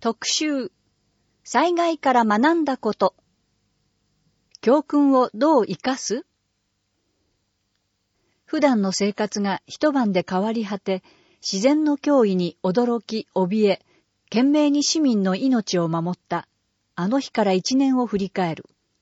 特集、災害から学んだこと。教訓をどう生かす？普段の生活が一晩で変わり果て、自然の脅威に驚き、怯え、懸命に市民の命を守った、あの日から1年を振り返る。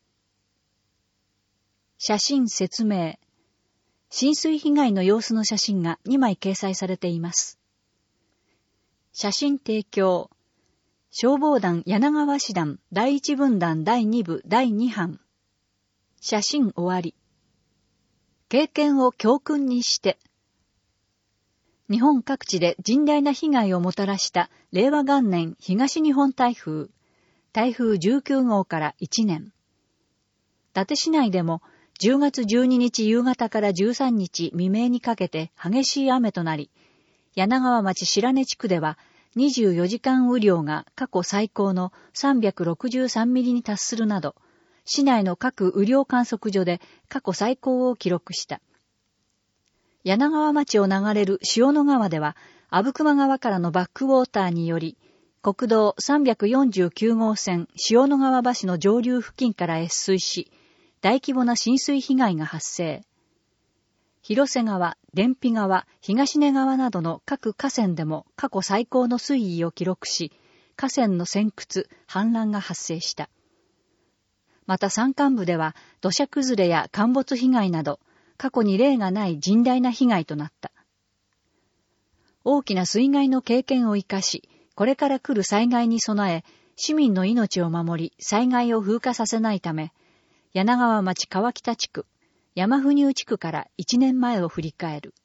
写真説明。浸水被害の様子の写真が2枚掲載されています。写真提供。消防団柳川師団第1分団第2部第2班。写真終わり。経験を教訓にして。日本各地で甚大な被害をもたらした令和元年東日本台風19号から1年。伊達市内でも10月12日夕方から13日未明にかけて激しい雨となり、柳川町白根地区では24時間雨量が過去最高の363ミリに達するなど、市内の各雨量観測所で過去最高を記録した。柳川町を流れる塩野川では、阿武隈川からのバックウォーターにより、国道349号線塩野川橋の上流付近から越水し、大規模な浸水被害が発生。広瀬川、伝比川、東根川などの各河川でも過去最高の水位を記録し、河川の占掘、氾濫が発生した。また山間部では土砂崩れや陥没被害など、過去に例がない甚大な被害となった。大きな水害の経験を生かし、これから来る災害に備え、市民の命を守り、災害を風化させないため、柳川町川北地区、山府入地区から1年前を振り返る。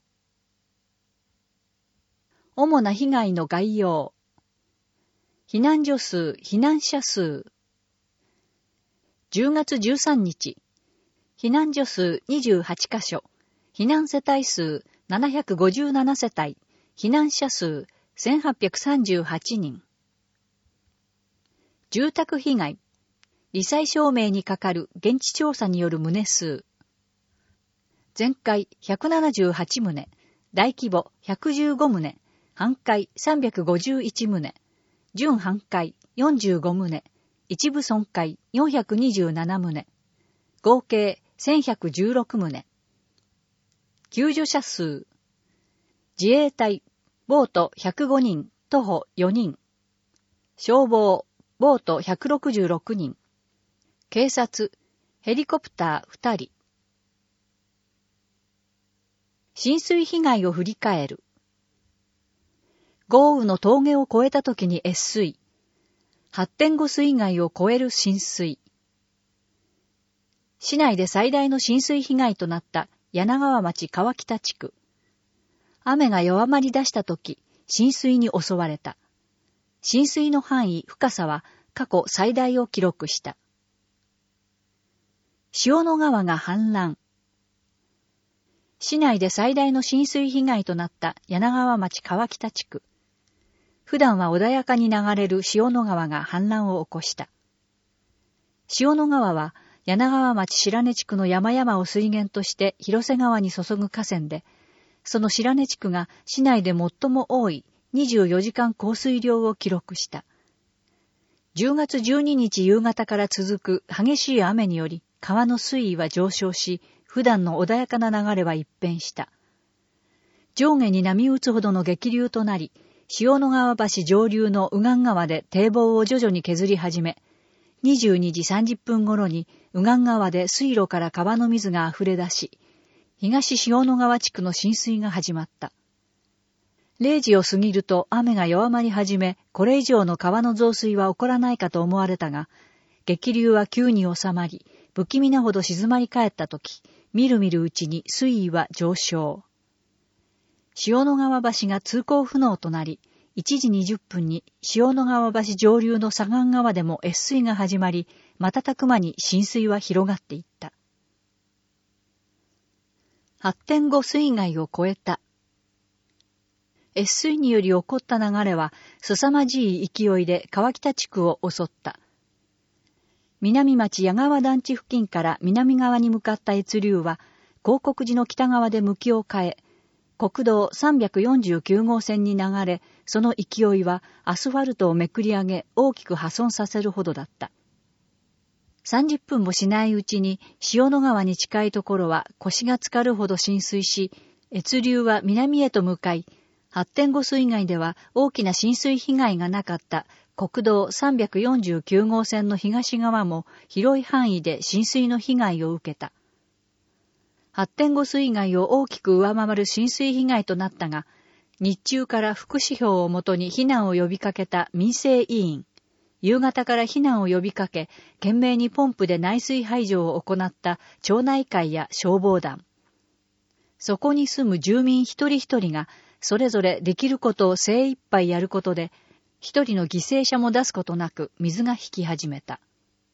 主な被害の概要。避難所数、避難者数。10月13日、避難所数28カ所、避難世帯数757世帯、避難者数1838人。住宅被害、罹災証明にかかる現地調査による棟数。全壊178棟、大規模115棟、半壊351棟、準半壊45棟、一部損壊427棟、合計1116棟。救助者数。自衛隊、ボート105人、徒歩4人。消防、ボート166人。警察、ヘリコプター2人。浸水被害を振り返る。豪雨の峠を越えた時に越水。発展後水害を超える浸水。市内で最大の浸水被害となった柳川町川北地区。雨が弱まり出した時、浸水に襲われた。浸水の範囲、深さは過去最大を記録した。塩野川が氾濫。市内で最大の浸水被害となった柳川町川北地区。普段は穏やかに流れる塩野川が氾濫を起こした。塩野川は柳川町白根地区の山々を水源として広瀬川に注ぐ河川で、その白根地区が市内で最も多い24時間降水量を記録した。10月12日夕方から続く激しい雨により川の水位は上昇し、普段の穏やかな流れは一変した。上下に波打つほどの激流となり、塩野川橋上流の右岸川で堤防を徐々に削り始め、22時30分頃に右岸川で水路から川の水が溢れ出し、東塩野川地区の浸水が始まった。0時を過ぎると雨が弱まり始め、これ以上の川の増水は起こらないかと思われたが、激流は急に収まり、不気味なほど静まり返ったとき、みるみるうちに水位は上昇。塩野川橋が通行不能となり、1時20分に塩野川橋上流の左岸川でも越水が始まり、瞬く間に浸水は広がっていった。発展後水害を超えた。越水により起こった流れは、凄まじい勢いで川北地区を襲った。南町矢川団地付近から南側に向かった越流は、広告寺の北側で向きを変え、 国道349号線に流れ、その勢いはアスファルトをめくり上げ大きく破損させるほどだった。30分もしないうちに塩野川に近いところは腰が浸かるほど浸水し、越流は南へと向かい、発展後水害では大きな浸水被害がなかった国道349号線の東側も広い範囲で浸水の被害を受けた。発展後水害を大きく上回る浸水被害となったが、日中から副指標をもとに避難を呼びかけた民生委員、夕方から避難を呼びかけ、懸命にポンプで内水排除を行った町内会や消防団。そこに住む住民一人一人が、それぞれできることを精一杯やることで、一人の犠牲者も出すことなく水が引き始めた。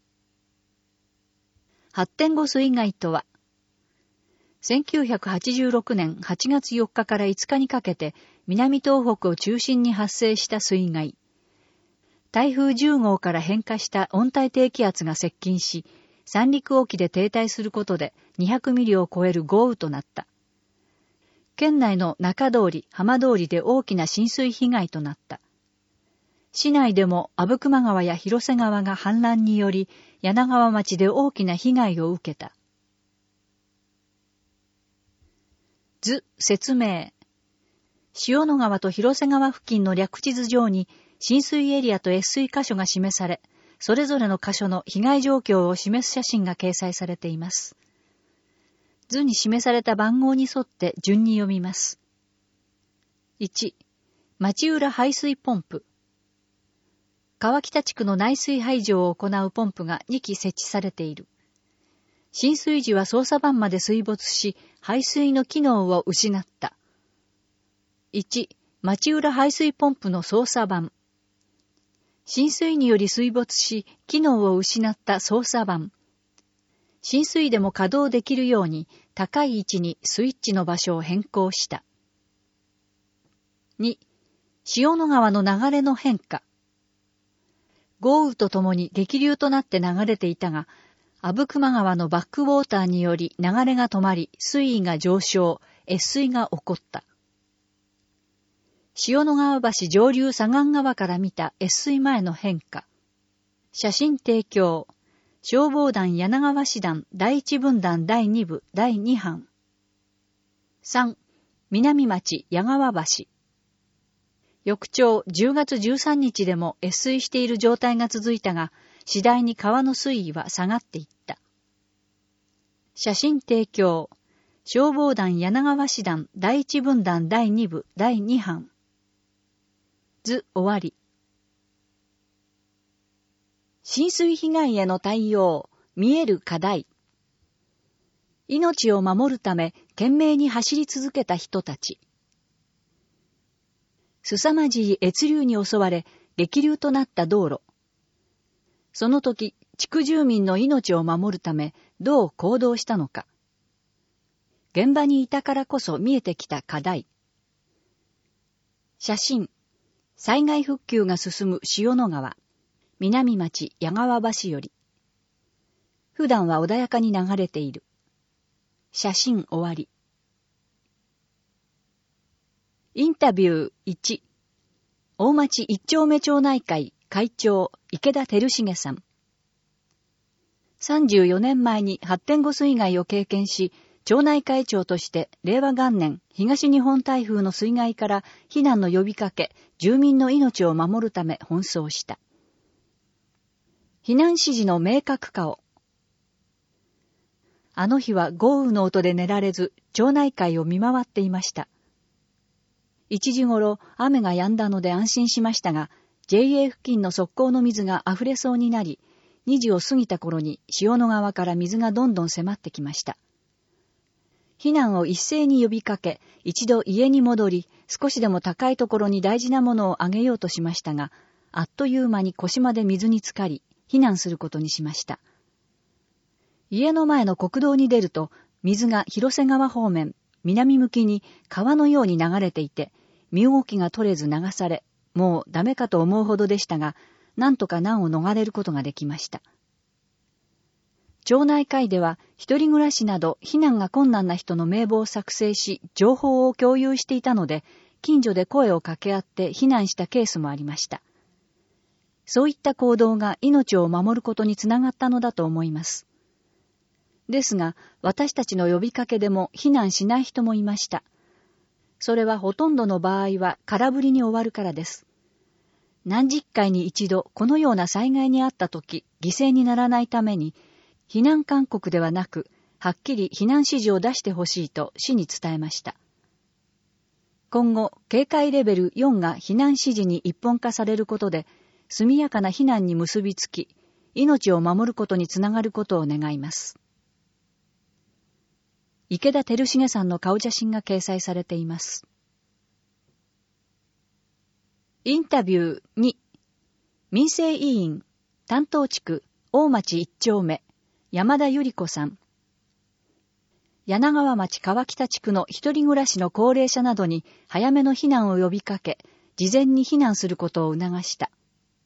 発展後水害とは、1986年8月4日から5日にかけて南東北を中心に発生した水害。台風10号から変化した温帯低気圧が接近し、三陸沖で停滞することで200ミリを超える豪雨となった。県内の中通り、浜通りで大きな浸水被害となった。市内でも阿武隈川や広瀬川が氾濫により、柳川町で大きな被害を受けた。図、説明。塩野川と広瀬川付近の略地図上に浸水エリアと越水箇所が示され、それぞれの箇所の被害状況を示す写真が掲載されています。図に示された番号に沿って順に読みます。1、町浦排水ポンプ。川北地区の内水排除を行うポンプが2基設置されている。浸水時は操作盤まで水没し、排水の機能を失った。1、町浦排水ポンプの操作盤。浸水により水没し、機能を失った操作盤。浸水でも稼働できるように、高い位置にスイッチの場所を変更した。2、塩野川の流れの変化。豪雨とともに激流となって流れていたが、阿武隈川のバックウォーターにより流れが止まり、水位が上昇、越水が起こった。塩野川橋上流左岸側から見た越水前の変化。写真提供。消防団柳川師団第一分団第2部第2班。3、南町矢川橋。翌朝10月13日でも越水している状態が続いたが、次第に川の水位は下がっていった。写真提供。消防団柳川師団第一分団第2部第2班。図終わり。浸水被害への対応、見える課題。命を守るため懸命に走り続けた人たち。凄まじい越流に襲われ、激流となった道路。その時、地区住民の命を守るため、どう行動したのか。現場にいたからこそ見えてきた課題。写真。災害復旧が進む塩野川。南町矢川橋より。普段は穏やかに流れている。写真終わり。インタビュー1。大町一丁目町内会会長池田照重さん。34年前に発展後水害を経験し、町内会長として令和元年東日本台風の水害から避難の呼びかけ、住民の命を守るため奔走した。避難指示の明確化を。あの日は豪雨の音で寝られず、町内会を見回っていました。1時頃、雨が止んだので安心しましたが、JA 付近の側溝の水が溢れそうになり、2時を過ぎた頃に塩野川から水がどんどん迫ってきました。避難を一斉に呼びかけ、一度家に戻り、少しでも高いところに大事なものをあげようとしましたが、あっという間に腰まで水に浸かり、避難することにしました。家の前の国道に出ると、水が広瀬川方面、南向きに川のように流れていて、身動きが取れず流され、もうダメかと思うほどでしたが、なんとか難を逃れることができました。 町内会では一人暮らしなど避難が困難な人の名簿を作成し、情報を共有していたので、近所で声を掛け合って避難したケースもありました。そういった行動が命を守ることにつながったのだと思います。ですが、私たちの呼びかけでも避難しない人もいました。それはほとんどの場合は空振りに終わるからです。何十回に一度このような災害にあったとき、犠牲にならないために、避難勧告ではなく、はっきり避難指示を出してほしいと市に伝えました。今後、警戒レベル4が避難指示に一本化されることで、速やかな避難に結びつき、命を守ることにつながることを願います。池田照重さんの顔写真が掲載されています。インタビュー2、民生委員、担当地区、大町一丁目、山田由里子さん。柳川町川北地区の一人暮らしの高齢者などに早めの避難を呼びかけ、事前に避難することを促した。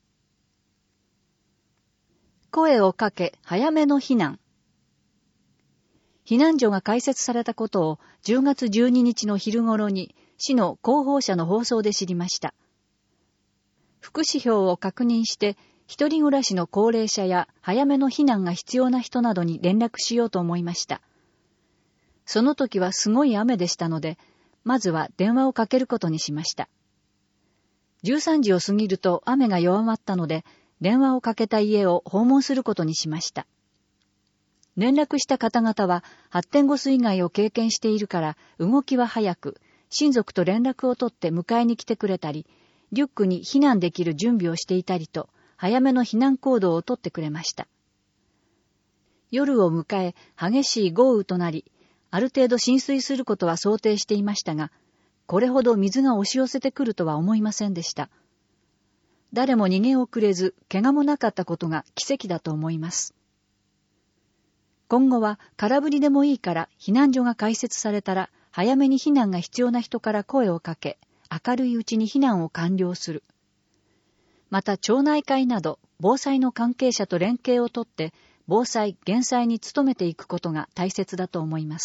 声をかけ、早めの避難。避難所が開設されたことを10月12日の昼頃に市の広報社の放送で知りました。福祉票を確認して、一人暮らしの高齢者や早めの避難が必要な人などに連絡しようと思いました。その時はすごい雨でしたので、まずは電話をかけることにしました。13時を過ぎると雨が弱まったので、電話をかけた家を訪問することにしました。連絡した方々は発展後水害を経験しているから動きは早く、親族と連絡を取って迎えに来てくれたり、リュックに避難できる準備をしていたりと、早めの避難行動をとってくれました。夜を迎え、激しい豪雨となり、ある程度浸水することは想定していましたが、これほど水が押し寄せてくるとは思いませんでした。誰も逃げ遅れず、怪我もなかったことが奇跡だと思います。今後は空振りでもいいから避難所が開設されたら、早めに避難が必要な人から声をかけ、明るいうちに避難を完了する。また町内会など防災の関係者と連携をとって防災・減災に努めていくことが大切だと思います。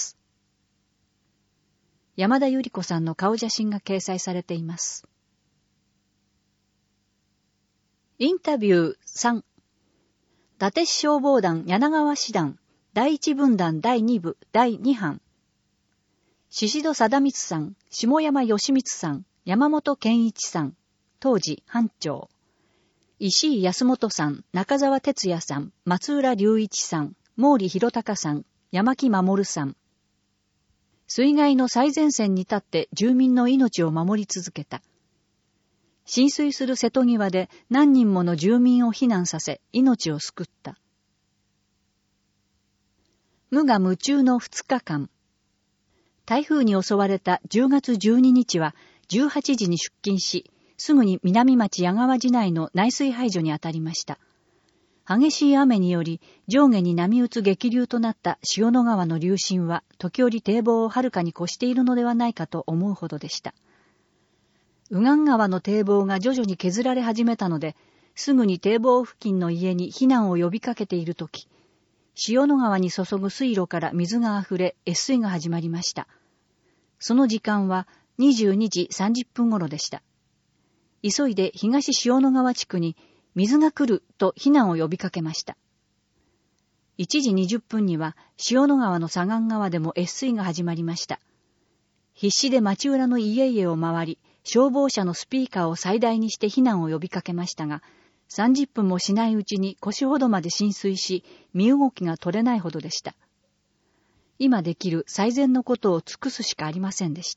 山田由里子さんの顔写真が掲載されています。インタビュー3、伊達市消防団柳川師団第1分団第2部第2班、宍戸貞光さん、下山義光さん、山本健一さん、当時班長、石井安本さん、中澤哲也さん、松浦隆一さん、毛利博隆さん、山木守さん。水害の最前線に立って住民の命を守り続けた。浸水する瀬戸際で何人もの住民を避難させ、命を救った。無我夢中の2日間。台風に襲われた10月12日は18時に出勤し、すぐに南町矢川市内の内水排除に当たりました。激しい雨により上下に波打つ激流となった塩野川の流進は時折堤防をはるかに越しているのではないかと思うほどでした。右岸川の堤防が徐々に削られ始めたので、すぐに堤防付近の家に避難を呼びかけているとき、塩野川に注ぐ水路から水が溢れ、越水が始まりました。その時間は22時30分頃でした。急いで東塩野川地区に水が来ると避難を呼びかけました。1時20分には塩野川の左岸側でも越水が始まりました。必死で町裏の家々を回り、消防車のスピーカーを最大にして避難を呼びかけましたが、30分もしないうちに腰ほどまで浸水し、身動きが取れないほどでした。今できる最善のことを尽くすしかありませんでした。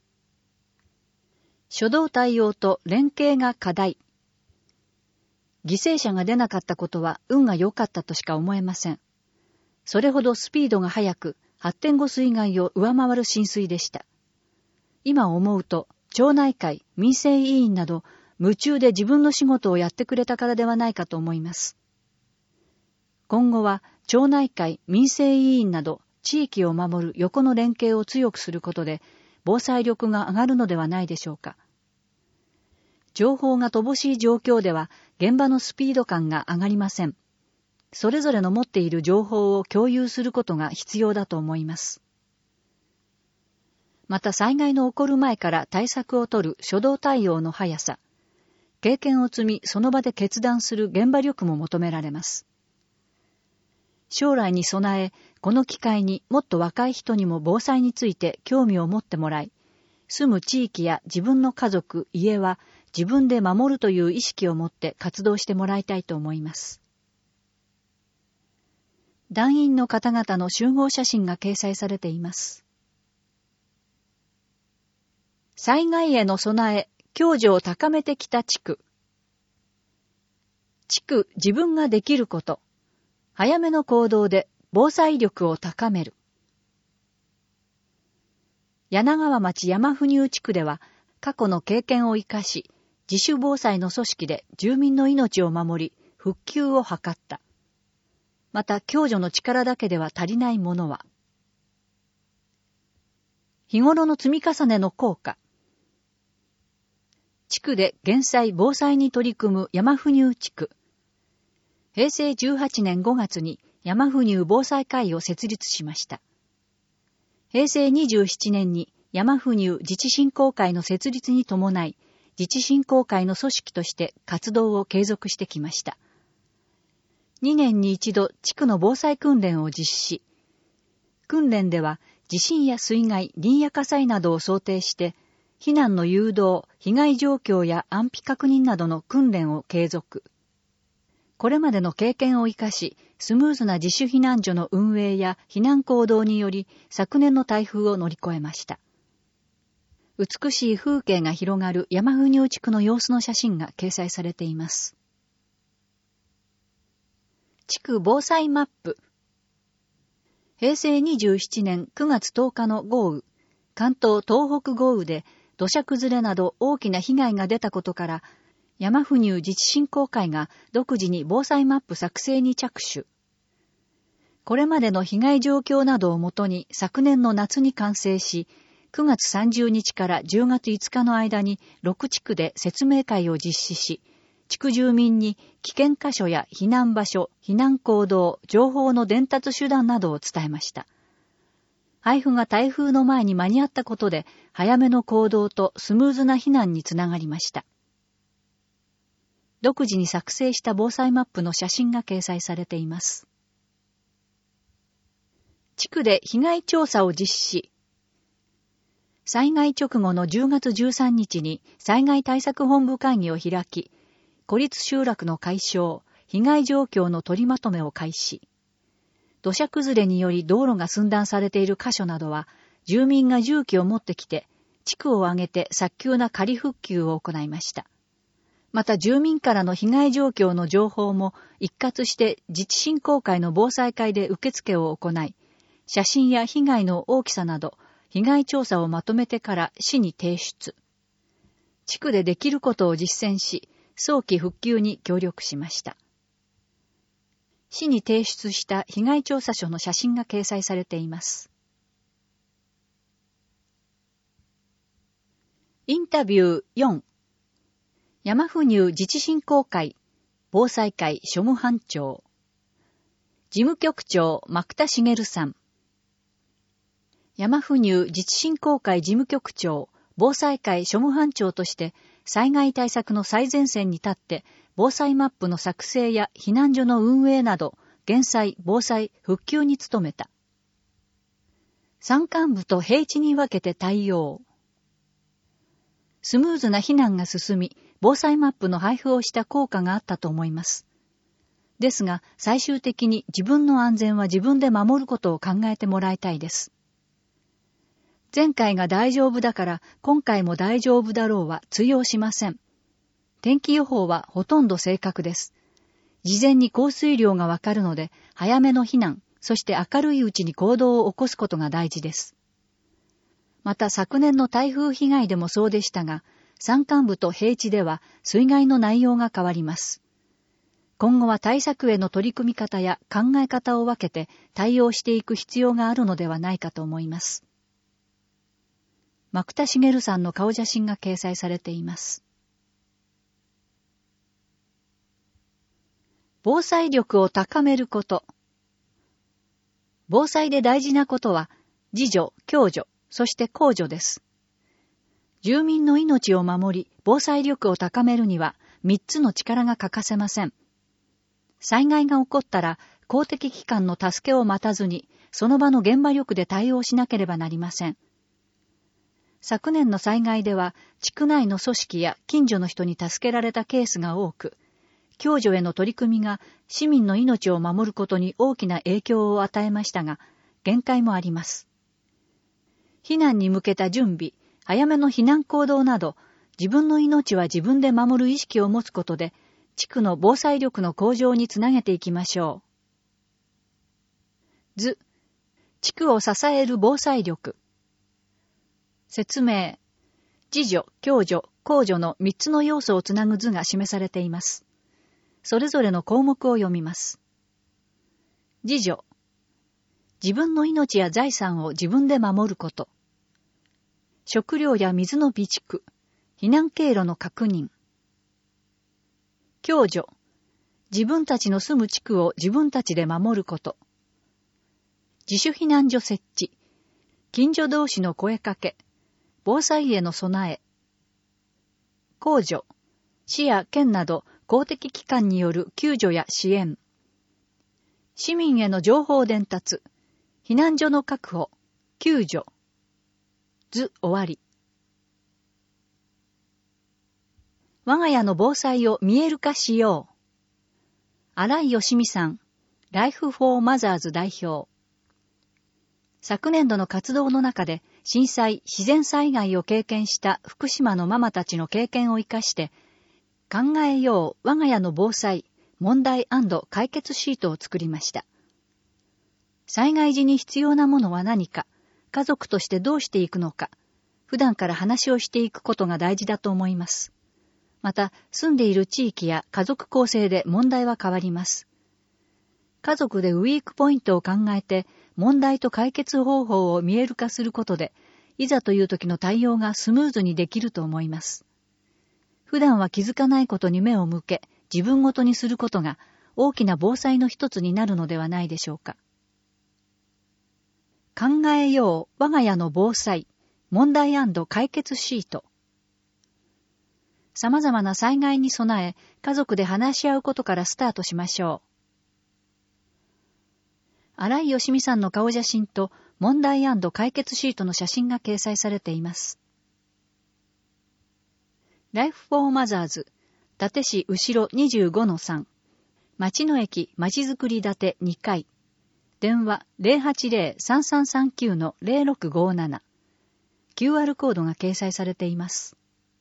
初動対応と連携が課題。犠牲者が出なかったことは運が良かったとしか思えません。それほどスピードが速く、発展後水害を上回る浸水でした。今思うと、町内会、民生委員など、夢中で自分の仕事をやってくれたからではないかと思います。今後は、町内会、民生委員など、地域を守る横の連携を強くすることで、防災力が上がるのではないでしょうか。情報が乏しい状況では、現場のスピード感が上がりません。 それぞれの持っている情報を共有することが必要だと思います。また災害の起こる前から対策を取る初動対応の速さ、経験を積みその場で決断する現場力も求められます。将来に備え、この機会にもっと若い人にも防災について興味を持ってもらい、住む地域や自分の家族、家は自分で守るという意識を持って活動してもらいたいと思います。団員の方々の集合写真が掲載されています。災害への備え、共助を高めてきた地区。地区自分ができること。早めの行動で防災力を高める。柳川町山府入地区では過去の経験を生かし、自主防災の組織で住民の命を守り、復旧を図った。また共助の力だけでは足りないものは、日頃の積み重ねの効果。地区で減災防災に取り組む山府入地区。平成18年5月に山府入防災会を設立しました。平成27年に山府入自治振興会の設立に伴い、自治振興会の組織として活動を継続してきました。2年に一度地区の防災訓練を実施。訓練では地震や水害、林野火災などを想定して、避難の誘導、被害状況や安否確認などの訓練を継続。これまでの経験を生かし、スムーズな自主避難所の運営や避難行動により、昨年の台風を乗り越えました。美しい風景が広がる山府入地区の様子の写真が掲載されています。地区防災マップ。平成27年9月10日の豪雨、関東東北豪雨で土砂崩れなど大きな被害が出たことから、山府入自治振興会が独自に防災マップ作成に着手。これまでの被害状況などをもとに昨年の夏に完成し、9月30日から10月5日の間に6地区で説明会を実施し、地区住民に危険箇所や避難場所、避難行動、情報の伝達手段などを伝えました。配布が台風の前に間に合ったことで、早めの行動とスムーズな避難につながりました。独自に作成した防災マップの写真が掲載されています。地区で被害調査を実施。災害直後の10月13日に災害対策本部会議を開き、孤立集落の解消、被害状況の取りまとめを開始。土砂崩れにより道路が寸断されている箇所などは、住民が重機を持ってきて、地区を挙げて早急な仮復旧を行いました。また住民からの被害状況の情報も一括して自治振興会の防災会で受付を行い、写真や被害の大きさなど、被害調査をまとめてから市に提出。地区でできることを実践し、早期復旧に協力しました。市に提出した被害調査書の写真が掲載されています。インタビュー4。山府入自治振興会、防災会庶務班長。事務局長、牧田茂さん。山府入自治振興会事務局長、防災会庶務班長として、災害対策の最前線に立って、防災マップの作成や避難所の運営など、減災、防災、復旧に努めた。山間部と平地に分けて対応。スムーズな避難が進み、防災マップの配布をした効果があったと思います。ですが、最終的に自分の安全は自分で守ることを考えてもらいたいです。前回が大丈夫だから今回も大丈夫だろうは通用しません。天気予報はほとんど正確です。事前に降水量がわかるので早めの避難、そして明るいうちに行動を起こすことが大事です。また昨年の台風被害でもそうでしたが、山間部と平地では水害の内容が変わります。今後は対策への取り組み方や考え方を分けて対応していく必要があるのではないかと思います。牧田茂さんの顔写真が掲載されています。 防災力を高めること。防災で大事なことは、自助、共助、そして公助です。住民の命を守り、防災力を高めるには、3つの力が欠かせません。災害が起こったら、公的機関の助けを待たずに、その場の現場力で対応しなければなりません。昨年の災害では、地区内の組織や近所の人に助けられたケースが多く、共助への取り組みが市民の命を守ることに大きな影響を与えましたが、限界もあります。避難に向けた準備、早めの避難行動など、自分の命は自分で守る意識を持つことで、地区の防災力の向上につなげていきましょう。図、地区を支える防災力。説明、自助、共助、公助の3つの要素をつなぐ図が示されています。それぞれの項目を読みます。自助、自分の命や財産を自分で守ること。食料や水の備蓄、避難経路の確認。共助、自分たちの住む地区を自分たちで守ること。自主避難所設置、近所同士の声かけ、防災への備え。公助、市や県など公的機関による救助や支援。市民への情報伝達、避難所の確保、救助。図終わり。我が家の防災を見える化しよう。新井義美さん、ライフ・フォー・マザーズ代表。昨年度の活動の中で震災、自然災害を経験した福島のママたちの経験を生かして、考えよう我が家の防災、問題&解決シートを作りました。災害時に必要なものは何か、家族としてどうしていくのか、普段から話をしていくことが大事だと思います。また、住んでいる地域や家族構成で問題は変わります。家族でウィークポイントを考えて、問題と解決方法を見える化することで、いざという時の対応がスムーズにできると思います。普段は気づかないことに目を向け、自分ごとにすることが大きな防災の一つになるのではないでしょうか。考えよう我が家の防災、問題&解決シート。様々な災害に備え、家族で話し合うことからスタートしましょう。新井義美さんの顔写真と問題&解決シートの写真が掲載されています。ライフ・フォー・マザーズ、伊達市後ろ 25-3、町の駅まちづくり建て2階、電話 080-3339-0657、QR コードが掲載されています。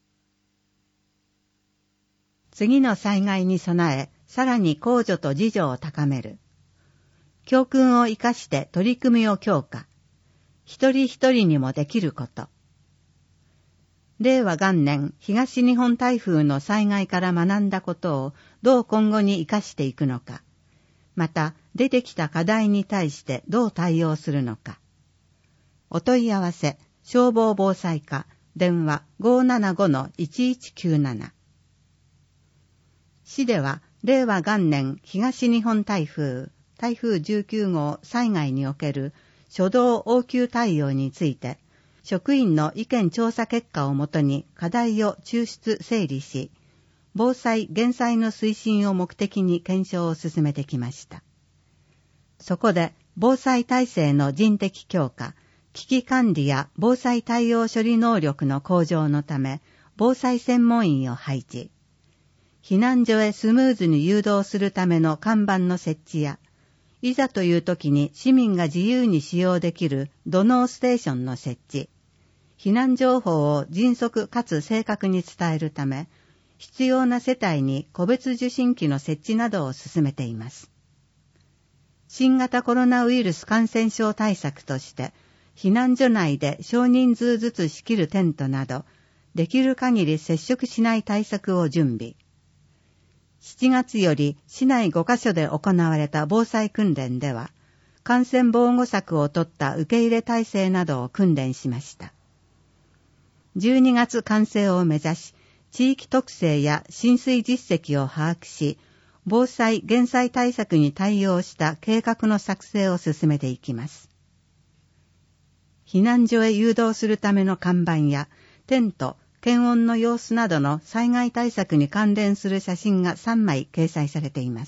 次の災害に備え、さらに公助と自助を高める。教訓を生かして取り組みを強化。一人一人にもできること。令和元年東日本台風の災害から学んだことをどう今後に生かしていくのか。また、出てきた課題に対してどう対応するのか。お問い合わせ、消防防災課、電話 575-1197。市では、令和元年東日本台風19号災害における初動応急対応について、職員の意見調査結果をもとに課題を抽出整理し、防災・減災の推進を目的に検証を進めてきました。そこで、防災体制の人的強化、危機管理や防災対応処理能力の向上のため、防災専門員を配置。避難所へスムーズに誘導するための看板の設置や、いざという時に市民が自由に使用できる土のうステーションの設置、避難情報を迅速かつ正確に伝えるため、必要な世帯に個別受信機の設置などを進めています。新型コロナウイルス感染症対策として、避難所内で少人数ずつ仕切るテントなど、できる限り接触しない対策を準備。7月より市内5カ所で行われた防災訓練では、感染防護策を取った受け入れ体制などを訓練しました。12月完成を目指し、地域特性や浸水実績を把握し、 防災・減災対策に対応した計画の作成を進めていきます。避難所へ誘導するための看板やテント、検温の様子などの災害対策に関連する写真が3枚掲載されています。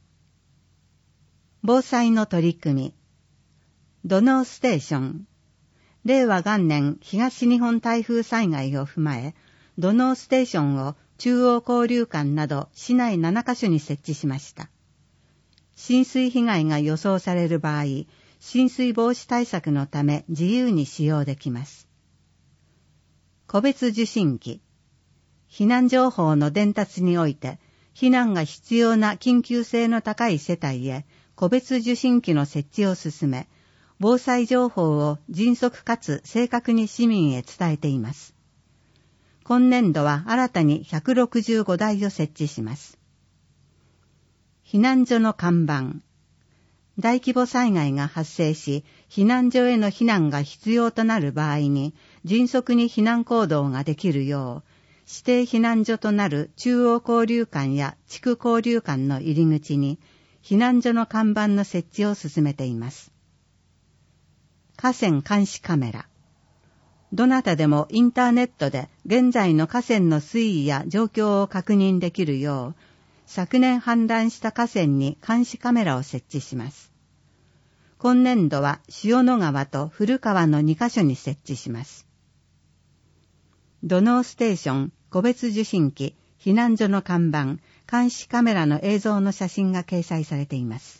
防災の取り組み。土のうステーション。令和元年東日本台風災害を踏まえ、土のうステーションを中央交流館など市内7カ所に設置しました。浸水被害が予想される場合、浸水防止対策のため自由に使用できます。個別受信機。避難情報の伝達において、避難が必要な緊急性の高い世帯へ個別受信機の設置を進め、防災情報を迅速かつ正確に市民へ伝えています。今年度は新たに165台を設置します。避難所の看板。大規模災害が発生し、避難所への避難が必要となる場合に、迅速に避難行動ができるよう、指定避難所となる中央交流館や地区交流館の入り口に、避難所の看板の設置を進めています。河川監視カメラ。どなたでもインターネットで現在の河川の水位や状況を確認できるよう、昨年氾濫した河川に監視カメラを設置します。今年度は塩野川と古川の2カ所に設置します。土のうステーション、個別受信機、避難所の看板、監視カメラの映像の写真が掲載されています。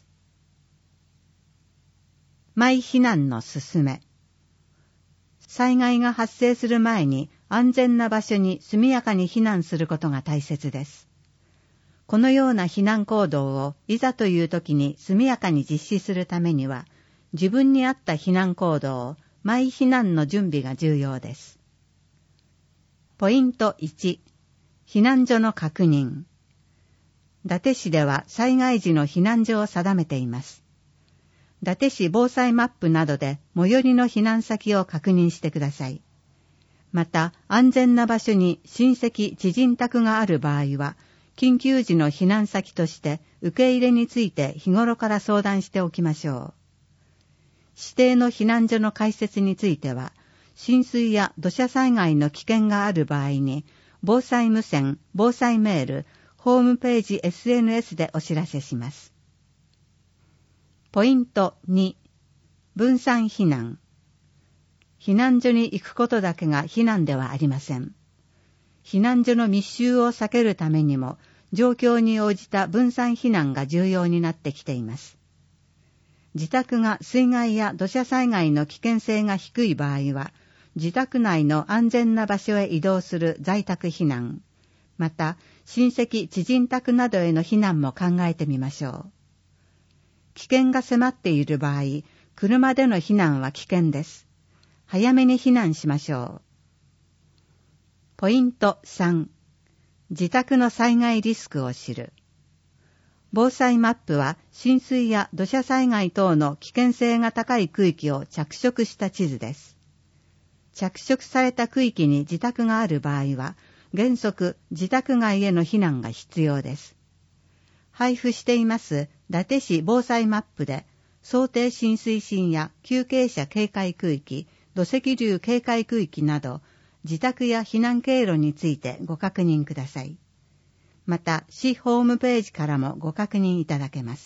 マイ避難の勧め。災害が発生する前に安全な場所に速やかに避難することが大切です。このような避難行動をいざという時に速やかに実施するためには、自分に合った避難行動、マイ避難の準備が重要です。ポイント1、避難所の確認。伊達市では災害時の避難所を定めています。伊達市防災マップなどで最寄りの避難先を確認してください。また、安全な場所に親戚・知人宅がある場合は、緊急時の避難先として受け入れについて日頃から相談しておきましょう。指定の避難所の開設については、浸水や土砂災害の危険がある場合に、防災無線、防災メール、ホームページ SNS でお知らせします。ポイント2、分散避難。避難所に行くことだけが避難ではありません。避難所の密集を避けるためにも、状況に応じた分散避難が重要になってきています。自宅が水害や土砂災害の危険性が低い場合は、自宅内の安全な場所へ移動する在宅避難、また親戚・知人宅などへの避難も考えてみましょう。危険が迫っている場合、車での避難は危険です。早めに避難しましょう。ポイント3、自宅の災害リスクを知る。防災マップは浸水や土砂災害等の危険性が高い区域を着色した地図です。着色された区域に自宅がある場合は、原則自宅外への避難が必要です。配布しています伊達市防災マップで、想定浸水深や急傾斜警戒区域、土石流警戒区域など、自宅や避難経路についてご確認ください。また、市ホームページからもご確認いただけます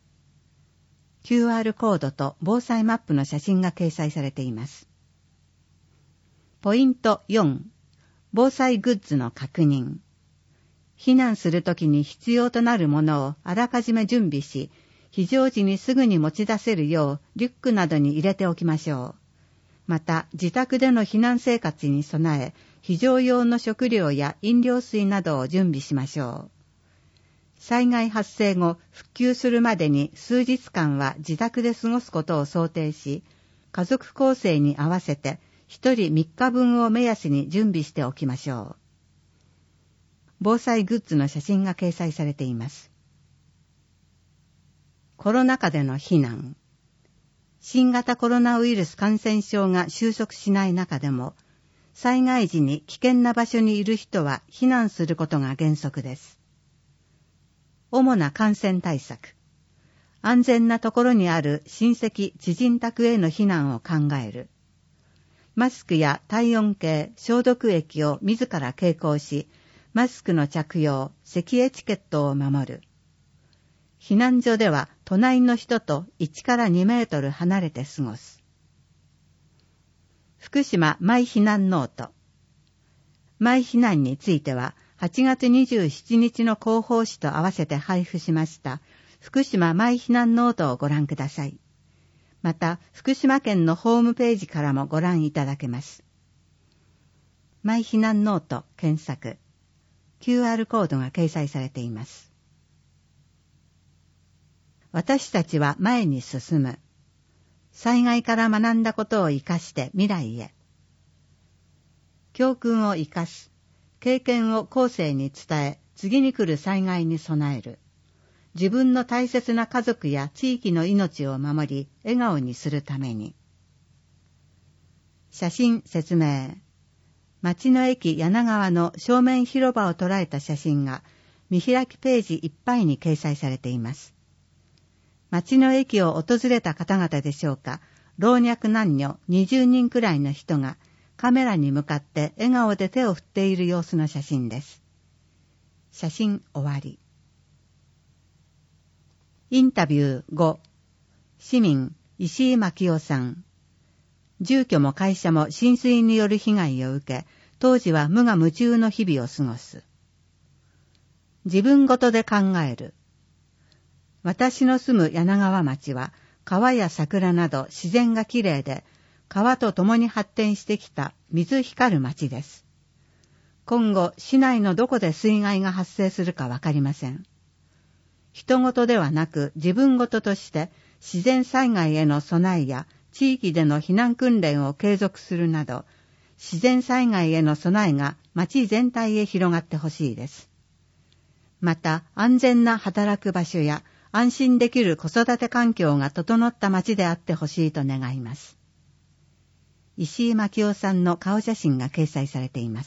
。QR コードと防災マップの写真が掲載されています。ポイント4、防災グッズの確認。避難するときに必要となるものをあらかじめ準備し、非常時にすぐに持ち出せるようリュックなどに入れておきましょう。また、自宅での避難生活に備え、非常用の食料や飲料水などを準備しましょう。災害発生後、復旧するまでに数日間は自宅で過ごすことを想定し、家族構成に合わせて1人3日分を目安に準備しておきましょう。防災グッズの写真が掲載されています。コロナ禍での避難。新型コロナウイルス感染症が収束しない中でも、災害時に危険な場所にいる人は避難することが原則です。 主な感染対策。安全なところにある親戚、知人宅への避難を考える。マスクや体温計、消毒液を自ら携行し、マスクの着用、咳エチケットを守る。避難所では隣の人と1から2メートル離れて過ごす。福島マイ避難ノート。マイ避難については、8月27日の広報誌と合わせて配布しました福島マイ避難ノートをご覧ください。また、福島県のホームページからもご覧いただけます。マイ避難ノート検索。QR コードが掲載されています。私たちは前に進む。災害から学んだことを生かして未来へ。教訓を生かす。経験を後世に伝え、次に来る災害に備える。自分の大切な家族や地域の命を守り、笑顔にするために。写真説明。町の駅柳川の正面広場を捉えた写真が見開きページいっぱいに掲載されています。町の駅を訪れた方々でしょうか、老若男女20人くらいの人がカメラに向かって笑顔で手を振っている様子の写真です。写真終わり。インタビュー5。市民石井牧夫さん。住居も会社も浸水による被害を受け、当時は無我夢中の日々を過ごす。自分ごとで考える。私の住む柳川町は川や桜など自然がきれいで、川と共に発展してきた水光る町です。今後市内のどこで水害が発生するかわかりません。人事ではなく自分事として自然災害への備えや地域での避難訓練を継続するなど、自然災害への備えが町全体へ広がってほしいです。また安全な働く場所や安心できる子育て環境が整った町であってほしいと願います。石井牧夫さんの顔写真が掲載されています。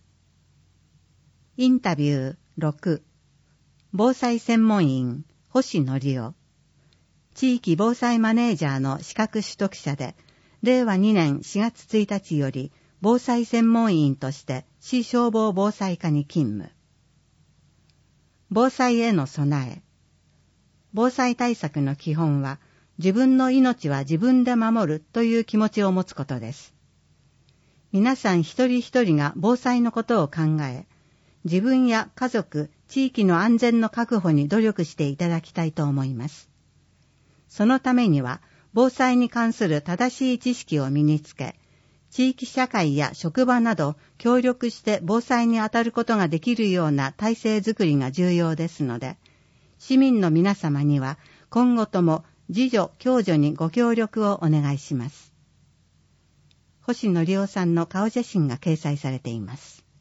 インタビュー6。防災専門員星則夫。地域防災マネージャーの資格取得者で、令和2年4月1日より防災専門員として市消防防災課に勤務。防災への備え。防災対策の基本は、自分の命は自分で守るという気持ちを持つことです。皆さん一人一人が防災のことを考え、自分や家族、地域の安全の確保に努力していただきたいと思います。そのためには、防災に関する正しい知識を身につけ、地域社会や職場など協力して防災に当たることができるような体制づくりが重要ですので、市民の皆様には今後とも自助・共助にご協力をお願いします。星則夫さんの顔写真が掲載されています。